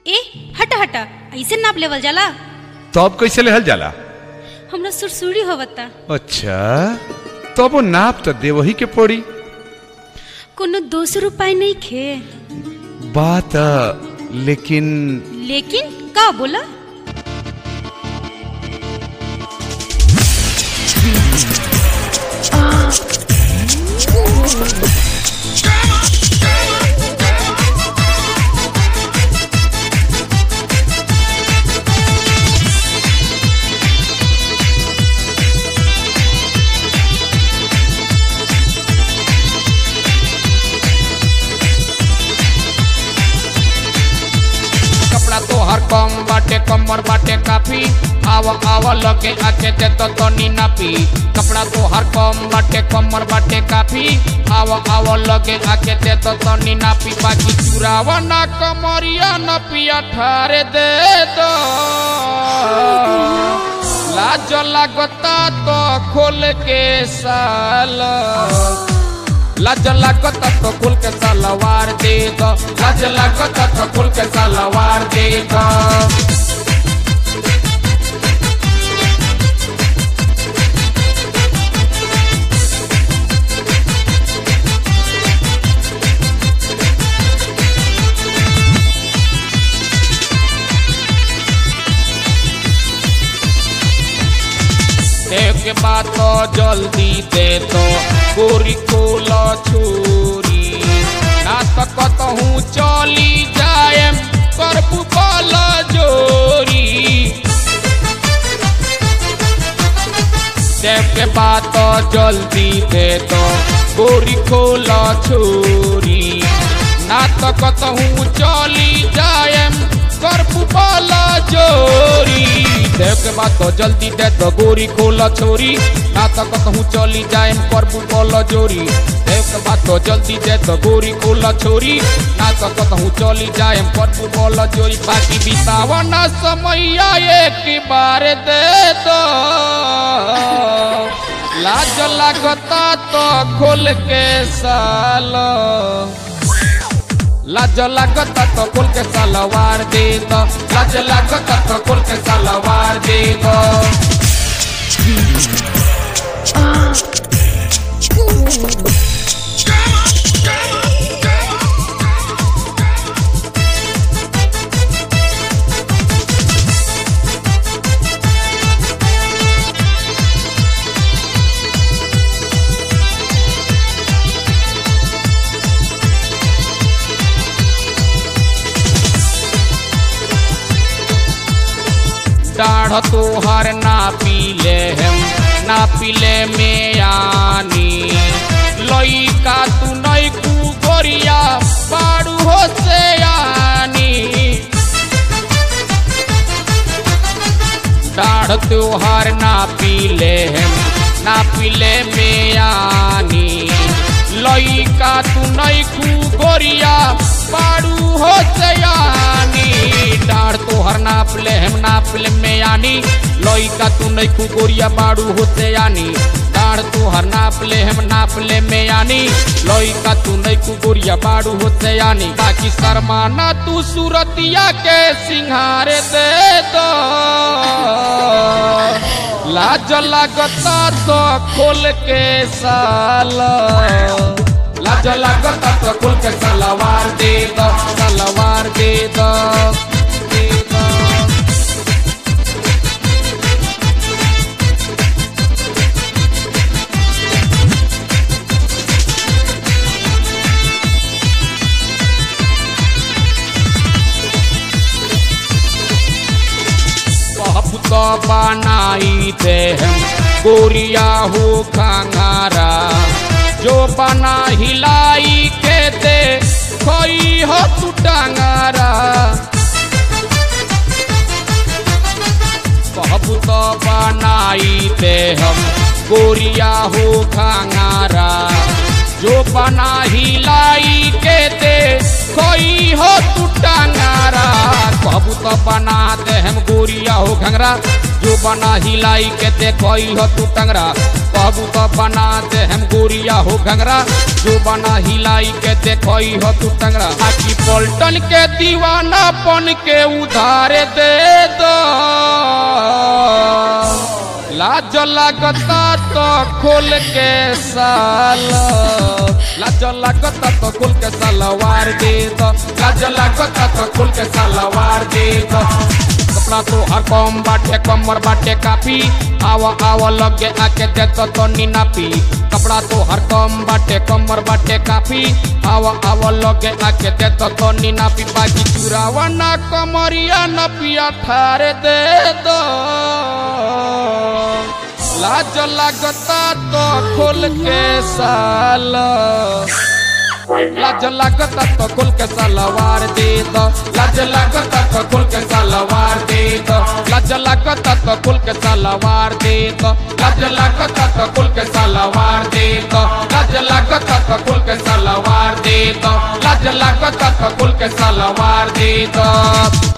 ए हटा हटा ऐसे नाप लेवल जाला। तब कैसे लेहल जाला? हमरा सुरसुरी होवता। अच्छा तब वो नाप तो देवही के पड़ी। कोनो 200 उपाय नहीं खे? बात लेकिन लेकिन का बोला? तोहर कम बाटे कमर बाटे काफी आवा आवा लगे आके ते तो तनी नापी। कपड़ा तोहर कम बाटे कमर बाटे काफी आवा आवा लगे आके ते तो तनी नापी। बाकी चुरावा ना कमरिया नपिया ठारे दे दो। लाज लागता तो खोल के साल, लाज लागता तो खुल के सलवार दे दो। लाज लागता तो खुल के सलवार दे दो। के बात तो जल्दी दे तो गोरी खोल छुरी ना तो कतहूँ चली जाए करबू बल जोरी। के बात तो जल्दी दे तो गोरी खोल छुरी ना तो कतहूँ चली जाए करबू बल जोरी। देव के बात तो जल्दी दे तो गोरी खोल छोरी ना तो कहूँ चली जाए प्रभु बोल जोरी। देव के बात तो जल्दी दे तो गोरी खोल छोरी ना तो कहूँ चली जाए प्रभु बोल जोरी। बाकी बितावना समैया एक बार दे दो। लाज लागता तो खोल के साल, लाज लागता तो खोल के सलवार दे दो। लाज लागता तो खोल के सलवार दे दो। डाढ़ तोहर ना पीले हम ना पीले में आनी। लइका तू नई कू गोरिया बाड़ू हो से आनी। डाढ़ तोहर ना पीले हम ना पीले में आनी। लइका तू नई कू गोरिया बाड़ू हो से आनी। डाढ़ तोहर नाप ले हम नाप ले में आनी। लइका तू नहीं कू गोरिया बाड़ू होते आनी। डाढ़ तोहर नाप ले हम नाप ले में आनी। लइका तू नहीं कू गोरिया बाड़ू होते आनी। बाकी शर्माना तू सूरतिया के सिंहार दे दो। लाज लागता तो खोल के साल, लाज लागता तो खोल के सलवार दे दो। सलवार दे दो। तो बनाई दे हम गोरिया हो खंगारा। जो बना हिलाई के दे खोई हो तू टंगारा। कहबू तो बनाई दे हम गोरिया हो खंगारा। जो बना हिलाई के दे खोई हो तू टंगारा। कहबू तो बना दे हम गोरिया हो घंगरा जो बना हिलाई के देखोई हो तू टंगरा कहबू तो बना दे हम गोरिया हो घंगरा जो बना हिलाई के देखोई हो तू टंगरा आखी पलटन के दीवानापन के उधार दे दो लाज लागता तो खोल के साल लाज लागता तो खोल के सलवार दे दो लाज लागता तो खोल के सलवार दे दो कपड़ा तो हर कम बाटे कमर बाटे काफी आवा आवा लगे आके दे तो नीनापी कपड़ा तो हर कम बाटे कमर बाटे काफी आवा आवा लगे आके दे तो नीनापी बाकी चुरावा ना कमरिया न पिया ठारे दे दो लाज लागता तो खोल के साल लाज लागता तो खोल के सलवार दे दो लाज लागता तो खोल के सलवार दे दो लाज लागता तो खोल के सलवार दे दो लाज लागता तो खोल के सलवार दे दो लाज लागता तो खोल के सलवार दे दो लाज लागता तो खोल के सलवार दे दो।